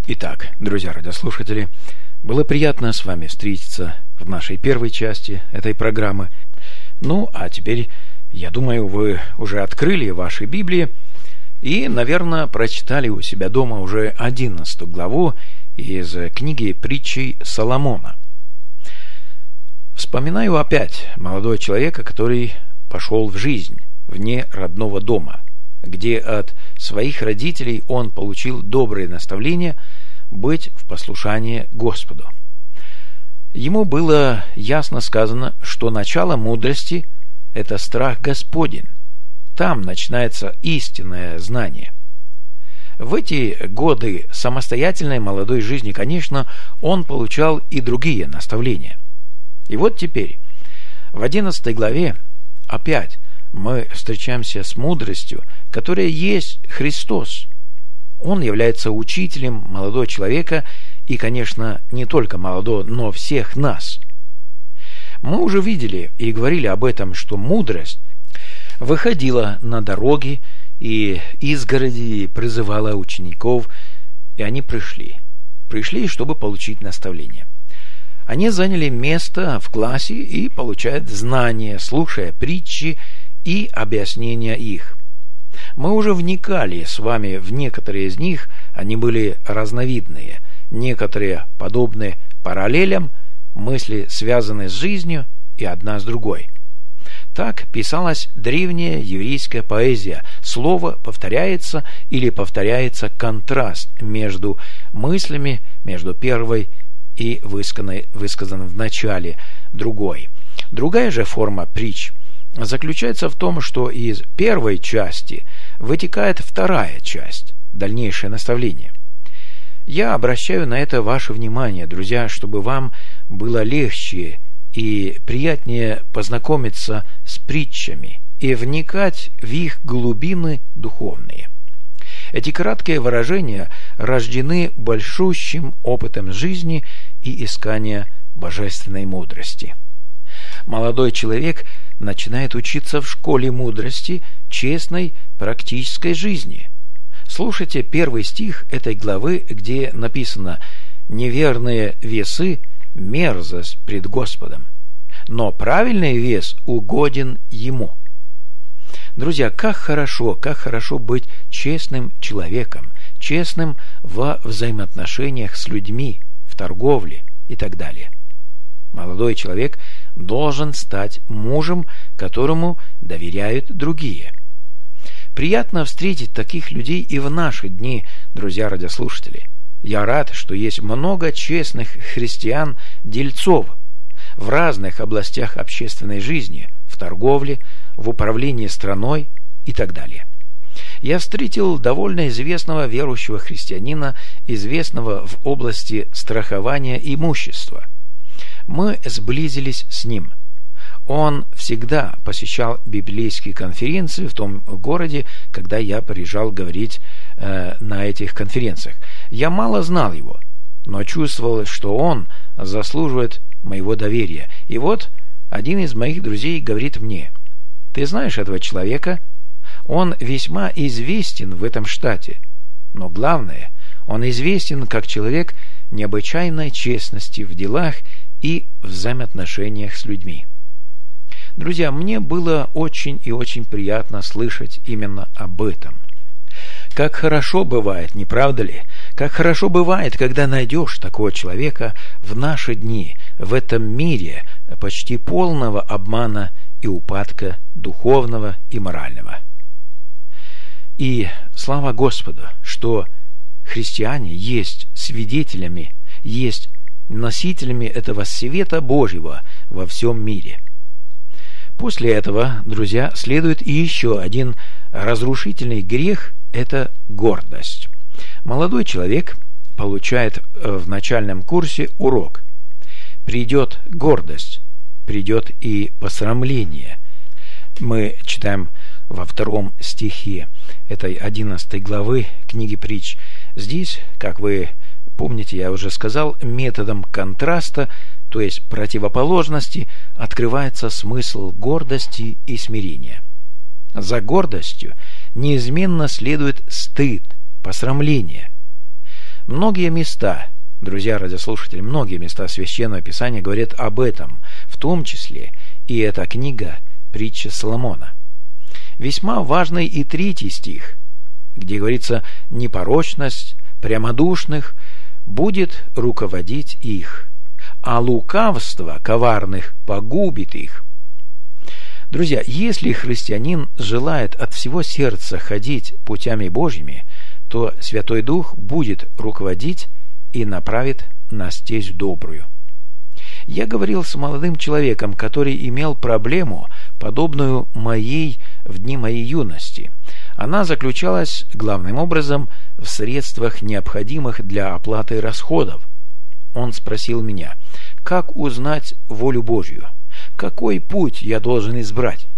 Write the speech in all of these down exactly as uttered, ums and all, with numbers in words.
Итак, друзья радиослушатели, было приятно с вами встретиться в нашей первой части этой программы. Ну, а теперь, я думаю, вы уже открыли ваши Библии и, наверное, прочитали у себя дома уже одиннадцатую главу из книги притчей Соломона. Вспоминаю опять молодого человека, который пошел в жизнь вне родного дома, где от своих родителей он получил добрые наставления быть в послушании Господу. Ему было ясно сказано, что начало мудрости – это страх Господень. Там начинается истинное знание. В эти годы самостоятельной молодой жизни, конечно, он получал и другие наставления. И вот теперь, в одиннадцатой главе, опять мы встречаемся с мудростью, которая есть Христос. Он является учителем молодого человека и, конечно, не только молодого, но всех нас. Мы уже видели и говорили об этом, что мудрость выходила на дороги и изгороди и призывала учеников, и они пришли. Пришли, чтобы получить наставление. Они заняли место в классе и получают знания, слушая притчи и объяснения их. Мы уже вникали с вами в некоторые из них, они были разновидные, некоторые подобны параллелям, мысли связаны с жизнью и одна с другой. Так писалась древняя еврейская поэзия. Слово повторяется или повторяется контраст между мыслями, между первой и высказанной, высказанной в начале другой. Другая же форма притч заключается в том, что из первой части вытекает вторая часть, дальнейшее наставление. Я обращаю на это ваше внимание, друзья, чтобы вам было легче и приятнее познакомиться с притчами и вникать в их глубины духовные. Эти краткие выражения рождены большущим опытом жизни и искания божественной мудрости. Молодой человек начинает учиться в школе мудрости, честной, практической жизни. Слушайте первый стих этой главы, где написано: «Неверные весы – мерзость пред Господом, но правильный вес угоден Ему». Друзья, как хорошо, как хорошо быть честным человеком, честным во взаимоотношениях с людьми, в торговле и так далее. Молодой человек должен стать мужем, которому доверяют другие. Приятно встретить таких людей и в наши дни, друзья радиослушатели. Я рад, что есть много честных христиан-дельцов в разных областях общественной жизни, в торговле, в управлении страной и так далее. Я встретил довольно известного верующего христианина, известного в области страхования имущества. Мы сблизились с ним. Он всегда посещал библейские конференции в том городе, когда я приезжал говорить э, на этих конференциях. Я мало знал его, но чувствовал, что он заслуживает моего доверия. И вот один из моих друзей говорит мне: «Ты знаешь этого человека? Он весьма известен в этом штате. Но главное, он известен как человек необычайной честности в делах и взаимоотношениях с людьми». Друзья, мне было очень и очень приятно слышать именно об этом. Как хорошо бывает, не правда ли? Как хорошо бывает, когда найдешь такого человека в наши дни, в этом мире почти полного обмана и упадка духовного и морального. И слава Господу, что христиане есть свидетелями, есть носителями этого света Божьего во всем мире. После этого, друзья, следует и еще один разрушительный грех – это гордость. Молодой человек получает в начальном курсе урок. Придет гордость, придет и посрамление. Мы читаем во втором стихе этой одиннадцатой главы книги притч. Здесь, как вы помните, я уже сказал, методом контраста, то есть противоположности, открывается смысл гордости и смирения. За гордостью неизменно следует стыд, посрамление. Многие места, друзья радиослушатели, многие места Священного Писания говорят об этом, в том числе и эта книга «Притча Соломона». Весьма важный и третий стих, где говорится «непорочность прямодушных будет руководить их, а лукавство коварных погубит их». Друзья, если христианин желает от всего сердца ходить путями Божьими, то Святой Дух будет руководить и направит на стезь добрую. Я говорил с молодым человеком, который имел проблему, подобную моей в дни моей юности. Она заключалась главным образом в средствах, необходимых для оплаты расходов. Он спросил меня, как узнать волю Божью? Какой путь я должен избрать?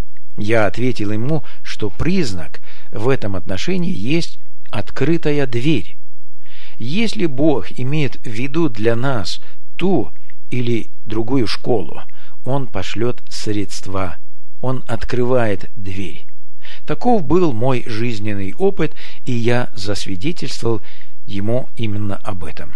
Я ответил ему, что признак в этом отношении есть открытая дверь. Если Бог имеет в виду для нас ту или другую школу, Он пошлет средства, Он открывает дверь. Таков был мой жизненный опыт, и я засвидетельствовал ему именно об этом.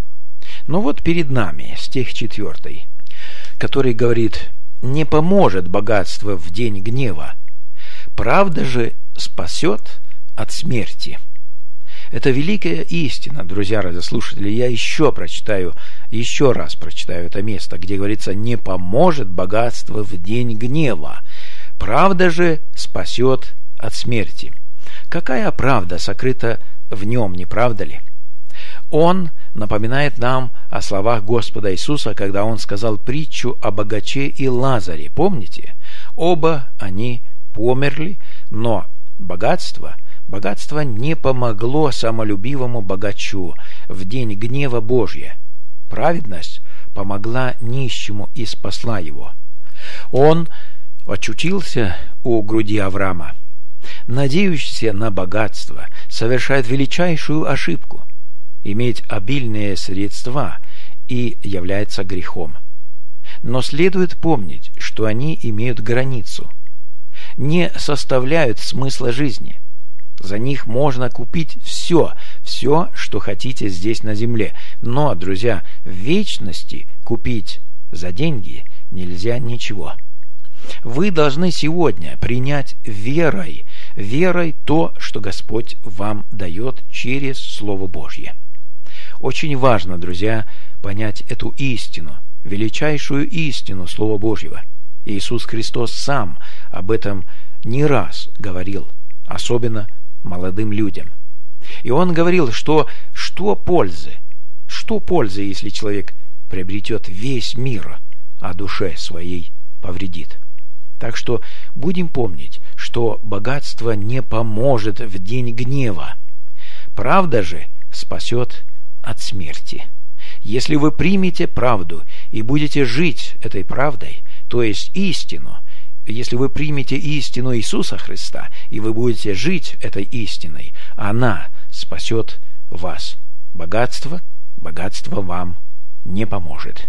Но вот перед нами стих четвертый, который говорит: «Не поможет богатство в день гнева, правда же спасет от смерти». Это великая истина, друзья радиослушатели. Я еще прочитаю, еще раз прочитаю это место, где говорится: «Не поможет богатство в день гнева, правда же спасет от смерти». Какая правда сокрыта в нем, не правда ли? Он напоминает нам о словах Господа Иисуса, когда Он сказал притчу о богаче и Лазаре. Помните? Оба они померли, но богатство, богатство не помогло самолюбивому богачу в день гнева Божия. Праведность помогла нищему и спасла его. Он очутился у груди Авраама. Надеющийся на богатство совершает величайшую ошибку. Иметь обильные средства и является грехом. Но следует помнить, что они имеют границу, не составляют смысла жизни. За них можно купить все, все, что хотите здесь на земле. Но, друзья, в вечности купить за деньги нельзя ничего. Вы должны сегодня принять верой, верой то, что Господь вам дает через Слово Божье. Очень важно, друзья, понять эту истину, величайшую истину Слова Божьего. Иисус Христос сам об этом не раз говорил, особенно молодым людям. И Он говорил, что что пользы, что пользы, если человек приобретет весь мир, а душе своей повредит. Так что будем помнить, что богатство не поможет в день гнева. Правда же спасет от смерти. Если вы примете правду и будете жить этой правдой, то есть истину, если вы примете истину Иисуса Христа, и вы будете жить этой истиной, она спасет вас. Богатство, богатство вам не поможет.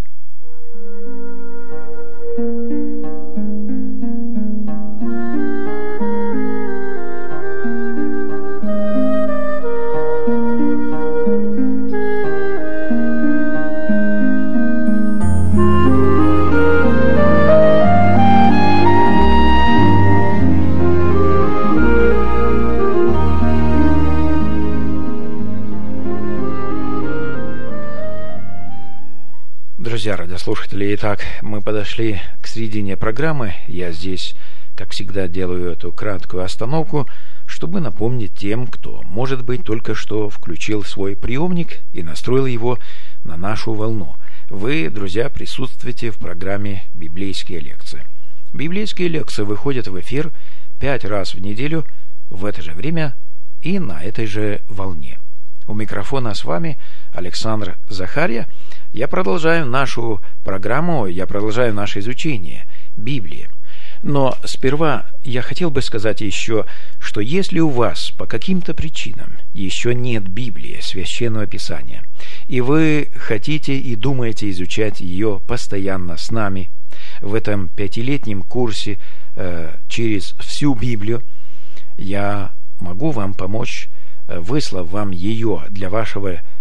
Друзья радиослушатели, итак, мы подошли к середине программы. Я здесь, как всегда, делаю эту краткую остановку, чтобы напомнить тем, кто, может быть, только что включил свой приемник и настроил его на нашу волну. Вы, друзья, присутствуете в программе «Библейские лекции». Библейские лекции выходят в эфир пять раз в неделю в это же время и на этой же волне. У микрофона с вами Александр Захарья. Я продолжаю нашу программу, я продолжаю наше изучение Библии. Но сперва я хотел бы сказать еще, что если у вас по каким-то причинам еще нет Библии, Священного Писания, и вы хотите и думаете изучать ее постоянно с нами в этом пятилетнем курсе э, через всю Библию, я могу вам помочь, выслав вам ее для вашего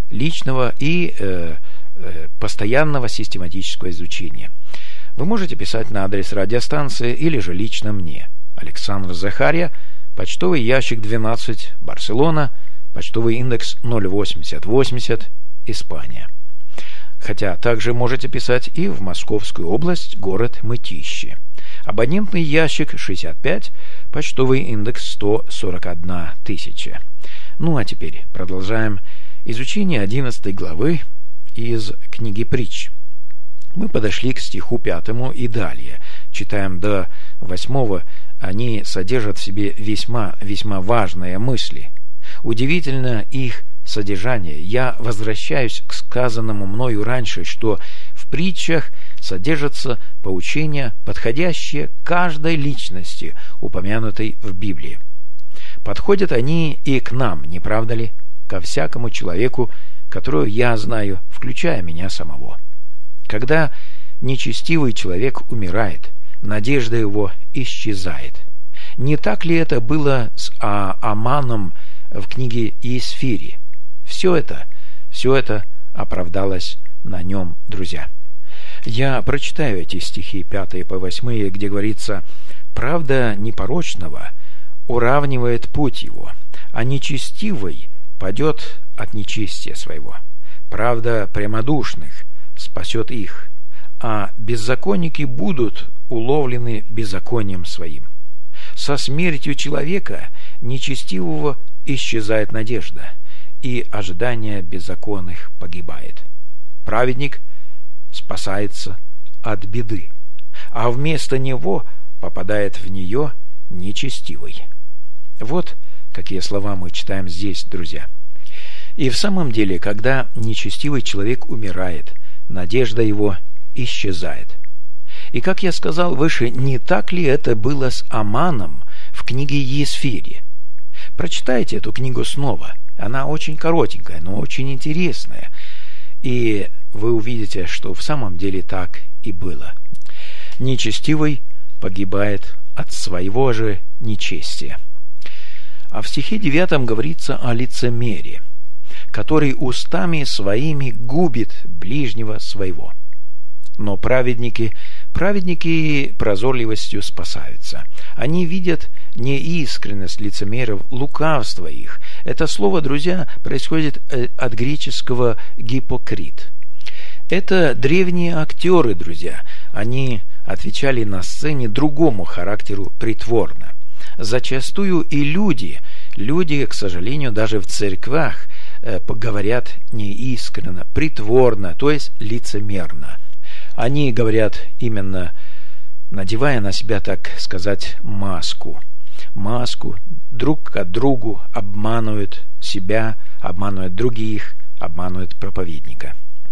личного и э, э, постоянного систематического изучения. Вы можете писать на адрес радиостанции или же лично мне. Александр Захарья, почтовый ящик двенадцать, Барселона, почтовый индекс ноль восемьдесят восемьдесят, Испания. Хотя также можете писать и в Московскую область, город Мытищи. Абонентный ящик шестьдесят пять, почтовый индекс сто сорок одна тысяча. Ну а теперь продолжаем изучение одиннадцатой главы из книги «Притч». Мы подошли к стиху пятому и далее. Читаем до восьмого. Они содержат в себе весьма, весьма важные мысли. Удивительно их содержание. Я возвращаюсь к сказанному мною раньше, что в притчах содержатся поучения, подходящие каждой личности, упомянутой в Библии. Подходят они и к нам, не правда ли? Ко всякому человеку, которого я знаю, включая меня самого. Когда нечестивый человек умирает, надежда его исчезает. Не так ли это было с а- Аманом в книге Иесфири? Все это, все это оправдалось на нем, друзья. Я прочитаю эти стихи пятые по восьмые, где говорится: «Правда непорочного уравнивает путь его, а нечестивый падет от нечестия своего. Правда прямодушных спасет их, а беззаконники будут уловлены беззаконием своим. Со смертью человека нечестивого исчезает надежда, и ожидание беззаконных погибает. Праведник спасается от беды, а вместо него попадает в нее нечестивый». Вот какие слова мы читаем здесь, друзья. И в самом деле, когда нечестивый человек умирает, надежда его исчезает. И, как я сказал выше, не так ли это было с Аманом в книге Иесфири? Прочитайте эту книгу снова. Она очень коротенькая, но очень интересная. И вы увидите, что в самом деле так и было. Нечестивый погибает от своего же нечестия. А в стихе девятом говорится о лицемерии, который устами своими губит ближнего своего. Но праведники, праведники прозорливостью спасаются. Они видят неискренность лицемеров, лукавство их. Это слово, друзья, происходит от греческого «гипокрит». Это древние актеры, друзья. Они отвечали на сцене другому характеру притворно. Зачастую и люди, люди, к сожалению, даже в церквях э, говорят неискренно, притворно, то есть лицемерно. Они говорят именно, надевая на себя, так сказать, маску. Маску, друг к другу обманывают себя, обманывают других, обманывают проповедника.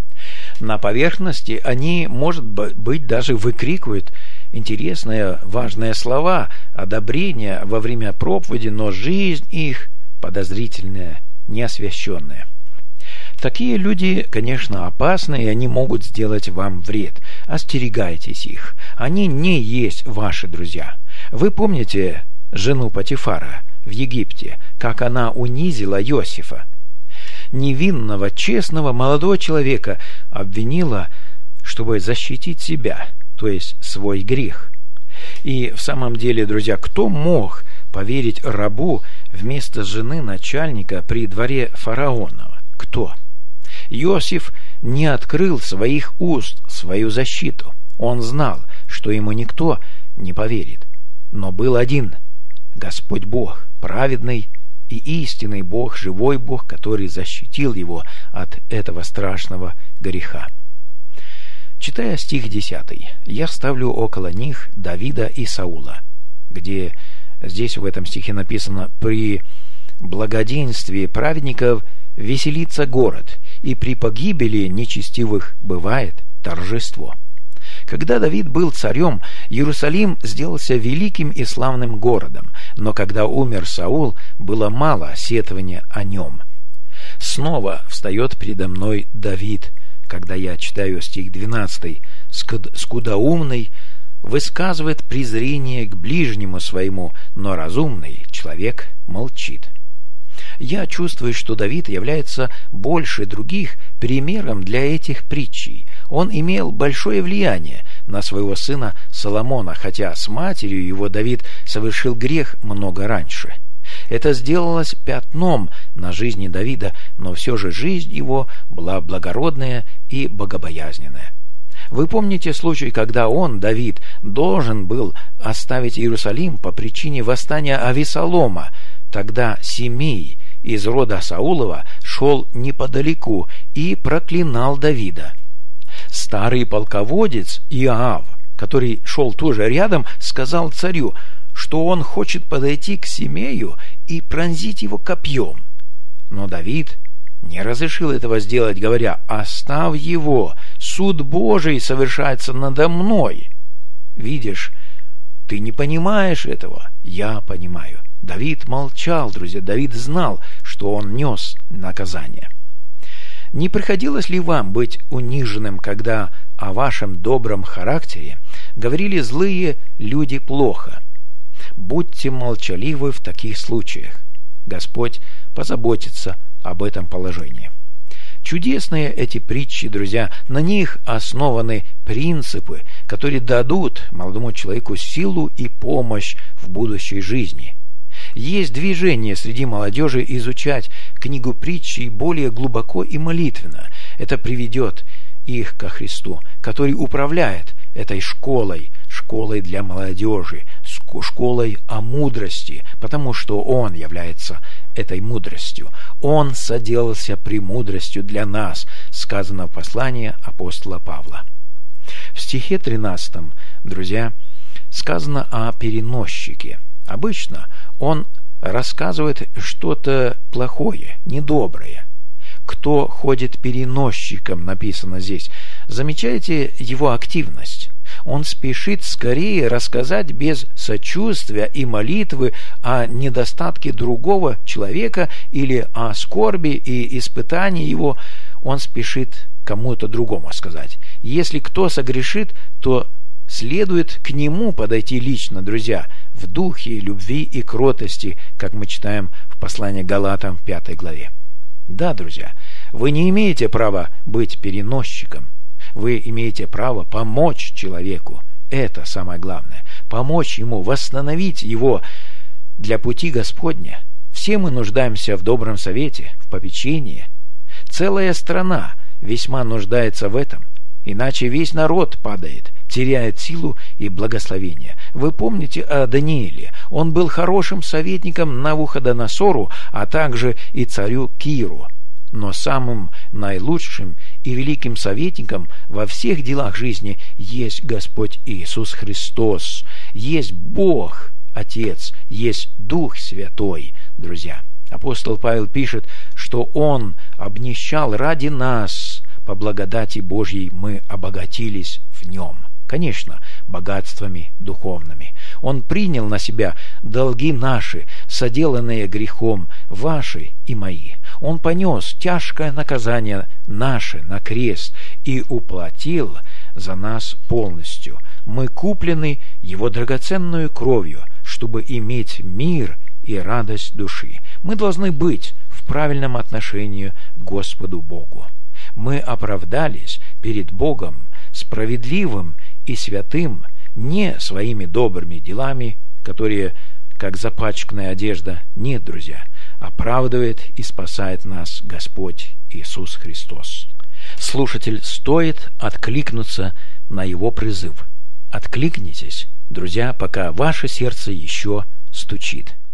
На поверхности они, может быть, даже выкрикивают интересные, важные слова, одобрения во время проповеди, но жизнь их подозрительная, неосвященная. Такие люди, конечно, опасны, и они могут сделать вам вред. Остерегайтесь их. Они не есть ваши друзья. Вы помните жену Потифара в Египте, как она унизила Иосифа? Невинного, честного молодого человека обвинила, чтобы защитить себя, то есть свой грех. И в самом деле, друзья, кто мог поверить рабу вместо жены начальника при дворе фараона? Кто? Иосиф не открыл своих уст в свою защиту. Он знал, что ему никто не поверит. Но был один – Господь Бог, праведный и истинный Бог, живой Бог, который защитил его от этого страшного греха. Читая стих десятый, я ставлю около них Давида и Саула, где здесь в этом стихе написано: «При благоденствии праведников веселится город, и при погибели нечестивых бывает торжество». Когда Давид был царем, Иерусалим сделался великим и славным городом, но когда умер Саул, было мало сетования о нем. Снова встает передо мной Давид, когда я читаю стих двенадцатый, «Скудоумный высказывает презрение к ближнему своему, но разумный человек молчит». Я чувствую, что Давид является больше других примером для этих притчей. Он имел большое влияние на своего сына Соломона, хотя с матерью его Давид совершил грех много раньше. Это сделалось пятном на жизни Давида, но все же жизнь его была благородная и богобоязненная. Вы помните случай, когда он, Давид, должен был оставить Иерусалим по причине восстания Авесолома? Тогда Семей из рода Саулова шел неподалеку и проклинал Давида. Старый полководец Иоав, который шел тоже рядом, сказал царю, что он хочет подойти к Семею и пронзить его копьем. Но Давид не разрешил этого сделать, говоря: «Оставь его, суд Божий совершается надо мной». Видишь, ты не понимаешь этого, я понимаю. Давид молчал, друзья, Давид знал, что он нес наказание. Не приходилось ли вам быть униженным, когда о вашем добром характере говорили злые люди плохо? Будьте молчаливы в таких случаях. Господь позаботится об этом положении. Чудесные эти притчи, друзья, на них основаны принципы, которые дадут молодому человеку силу и помощь в будущей жизни. Есть движение среди молодежи изучать книгу притчи более глубоко и молитвенно. Это приведет их ко Христу, который управляет этой школой, школой для молодежи, школой о мудрости, потому что Он является этой мудростью. Он соделался премудростью для нас, сказано в послании апостола Павла. В стихе тринадцатом, друзья, сказано о переносчике. Обычно он рассказывает что-то плохое, недоброе. Кто ходит переносчиком, написано здесь. Замечаете его активность? Он спешит скорее рассказать без сочувствия и молитвы о недостатке другого человека или о скорби и испытании его. Он спешит кому-то другому сказать. Если кто согрешит, то следует к нему подойти лично, друзья, в духе любви и кротости, как мы читаем в послании к Галатам в пятой главе. Да, друзья, вы не имеете права быть переносчиком. Вы имеете право помочь человеку. Это самое главное. Помочь ему, восстановить его для пути Господня. Все мы нуждаемся в добром совете, в попечении. Целая страна весьма нуждается в этом. Иначе весь народ падает, теряет силу и благословение. Вы помните о Данииле. Он был хорошим советником Навуходоносору, а также и царю Киру. Но самым наилучшим и великим советником во всех делах жизни есть Господь Иисус Христос, есть Бог Отец, есть Дух Святой, друзья. Апостол Павел пишет, что Он обнищал ради нас, по благодати Божьей мы обогатились в Нем. Конечно, богатствами духовными. Он принял на себя долги наши, соделанные грехом, ваши и мои. Он понес тяжкое наказание наше на крест и уплатил за нас полностью. Мы куплены Его драгоценную кровью, чтобы иметь мир и радость души. Мы должны быть в правильном отношении к Господу Богу. Мы оправдались перед Богом справедливым и святым не своими добрыми делами, которые, как запачканная одежда, нет, друзья, оправдывает и спасает нас Господь Иисус Христос. Слушатель, стоит откликнуться на Его призыв. Откликнитесь, друзья, пока ваше сердце еще стучит.